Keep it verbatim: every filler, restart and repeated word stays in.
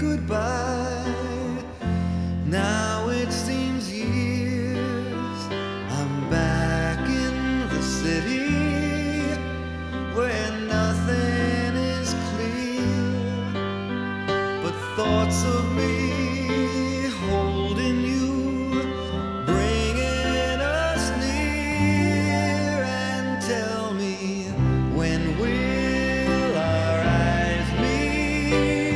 goodbye. Now it seems years I'm back in the city where nothing is clear but thoughts of me